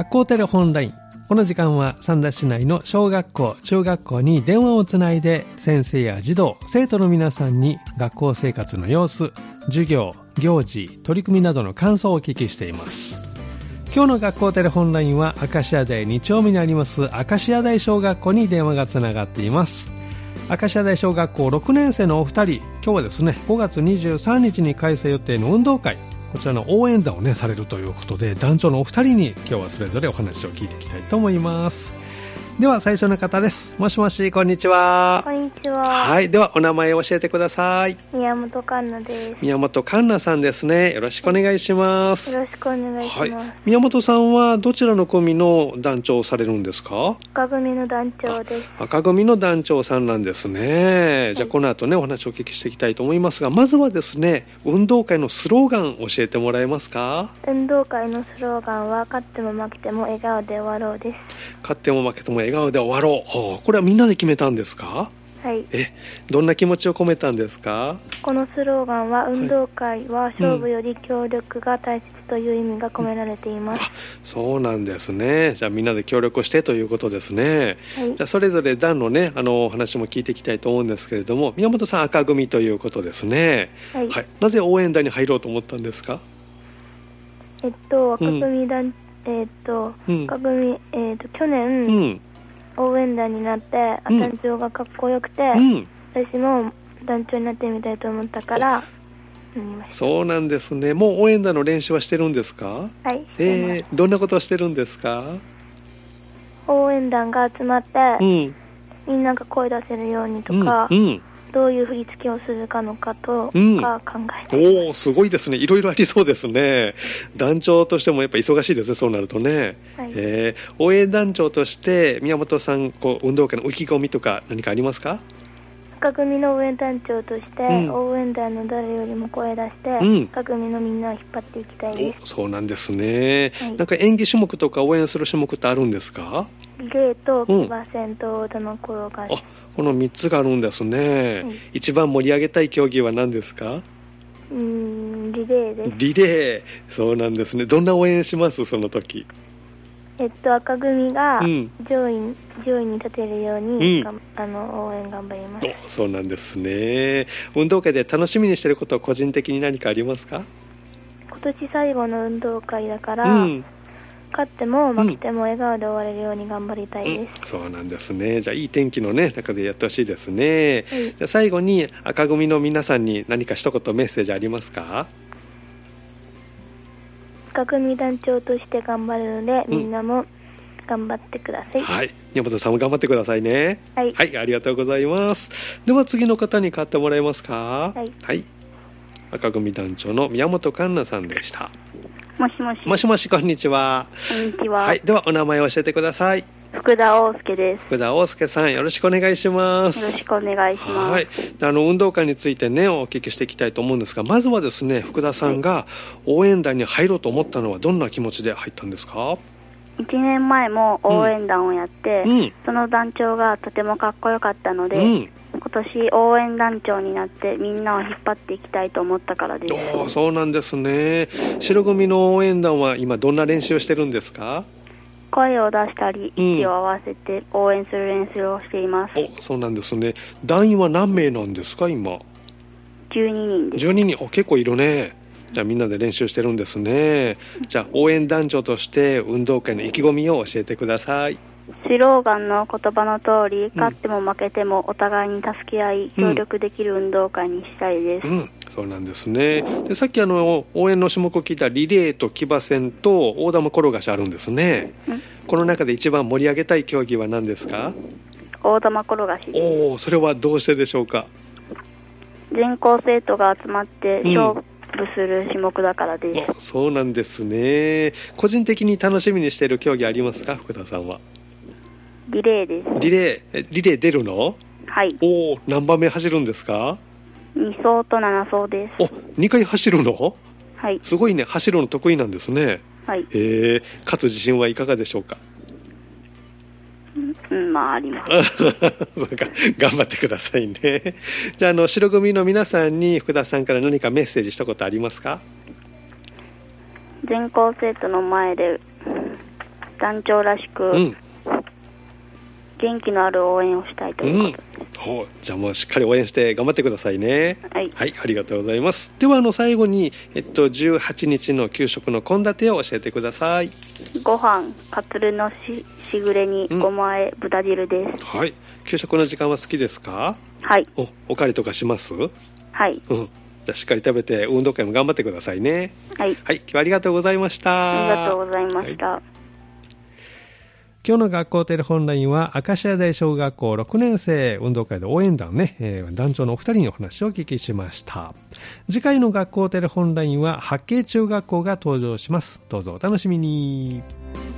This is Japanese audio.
学校テレホンライン。この時間は三田市内の小学校、中学校に電話をつないで先生や児童、生徒の皆さんに学校生活の様子、授業、行事、取り組みなどの感想をお聞きしています。今日の学校テレホンラインは明石家台2丁目にあります明石家台小学校に電話がつながっています。明石家台小学校6年生のお二人、今日はですね5月23日に開催予定の運動会、こちらの応援団をねされるということで、団長のお二人に今日はそれぞれお話を聞いていきたいと思います。では最初の方です。もしもし、こんにちは。 こんにちは。 はい、ではお名前を教えてください。 宮本環奈です。 宮本環奈さんですね。よろしくお願いします。 よろしくお願いします。 はい、宮本さんはどちらの組の団長をされるんですか？ 赤組の団長です。 赤組の団長さんなんですね。じゃあこの後ねお話をお聞きしていきたいと思いますが、まずはですね運動会のスローガン教えてもらえますか？ 運動会のスローガンは勝っても負けても笑顔で終わろうです。 勝っても負けても笑顔で終わろう。これはみんなで決めたんですか？ はい。 どんな気持ちを込めたんですか？ このスローガンは運動会は勝負より協力が大切という意味が込められています。 そうなんですね。じゃあみんなで協力してということですね。 はい、 じゃあそれぞれ団のねお話も聞いていきたいと思うんですけれども、宮本さん赤組ということですね。 はい。 はい、なぜ応援団に入ろうと思ったんですか？ 赤組団、赤組、去年、応援団になって団長がかっこよくて、私も団長になってみたいと思ったからなりました。 そうなんですね。もう応援団の練習はしてるんですか？ はい、してます。 どんなことをしてるんですか？ 応援団が集まって、みんなが声出せるようにとか、どういう振り付けをするかのかとか考えて、 すごいですね。いろいろありそうですね。団長としてもやっぱ忙しいですね、そうなるとね。 はい、 応援団長として宮本さん運動会の意気込みとか何かありますか？ 赤組の応援団長として、応援団の誰よりも声出して、赤組のみんなを引っ張っていきたいです。 そうなんですね。 はい、 なんか演技種目とか応援する種目ってあるんですか？ リレーと騎馬戦と大玉転がし、 この3つがあるんですね。一番盛り上げたい競技は何ですか？ リレーです。 リレー、そうなんですね。どんな応援します、その時？ 赤組が上位に立てるように、応援頑張ります。 そうなんですね。運動会で楽しみにしていることは個人的に何かありますか？ 今年最後の運動会だから、勝っても負けても笑顔で終われるように頑張りたいです。 そうなんですね。じゃあいい天気のね中でやってほしいですね。じゃあ最後に赤組の皆さんに何か一言メッセージありますか？ 赤組団長として頑張るので、みんなも頑張ってください。 はい、宮本さんも頑張ってくださいね。 はい、 ありがとうございます。では次の方に代わってもらえますか？ はい、 赤組団長の宮本環奈さんでした。 もしもし。 もしもし、こんにちは。 こんにちは。 はい、ではお名前を教えてください。 福田大輔です。 福田大輔さん、よろしくお願いします。 よろしくお願いします。 はい、運動会についてねお聞きしていきたいと思うんですが、まずはですね福田さんが応援団に入ろうと思ったのはどんな気持ちで入ったんですか ？1年前も応援団をやって、その団長がとてもかっこよかったので、今年応援団長になってみんなを引っ張っていきたいと思ったからです。 そうなんですね。白組の応援団は今どんな練習をしてるんですか？ 声を出したり息を合わせて応援する練習をしています。 そうなんですね。団員は何名なんですか今 ？12人です。 12人。結構いるね。じゃあみんなで練習してるんですね。じゃあ応援団長として運動会の意気込みを教えてください。 スローガンの言葉の通り、勝っても負けてもお互いに助け合い協力できる運動会にしたいです。 そうなんですね。でさっき応援の種目を聞いたリレーと騎馬戦と大玉転がしあるんですね。この中で一番盛り上げたい競技は何ですか？ 大玉転がしです。 それはどうしてでしょうか？ 全校生徒が集まって勝負する種目だからです。 そうなんですね。個人的に楽しみにしている競技ありますか福田さんは？ リレーです。 リレー出るの？ はい。 何番目走るんですか ？2走と7走です。 2回走るの？ はい。 すごいね。走るの得意なんですね。 はい。 勝つ自信はいかがでしょうか？ あります。 そうか、頑張ってくださいね。じゃあ白組の皆さんに福田さんから何かメッセージ一言ありますか？ 全校生徒の前で団長らしく、元気のある応援をしたいということです。 じゃあもうしっかり応援して頑張ってくださいね。はい、ありがとうございます。では最後に、18日の給食の献立を教えてください。 ご飯、カツルの しぐれにごま和え、豚汁です。 はい。給食の時間は好きですか？ はい。 おかわりとかします？ はい。 じゃあしっかり食べて運動会も頑張ってくださいね。はい。今日はありがとうございました。 ありがとうございました。 今日の学校テレホンラインは明石家大小学校6年生運動会で応援団ね、団長のお二人にお話をお聞きしました。次回の学校テレホンラインは八景中学校が登場します。どうぞお楽しみに。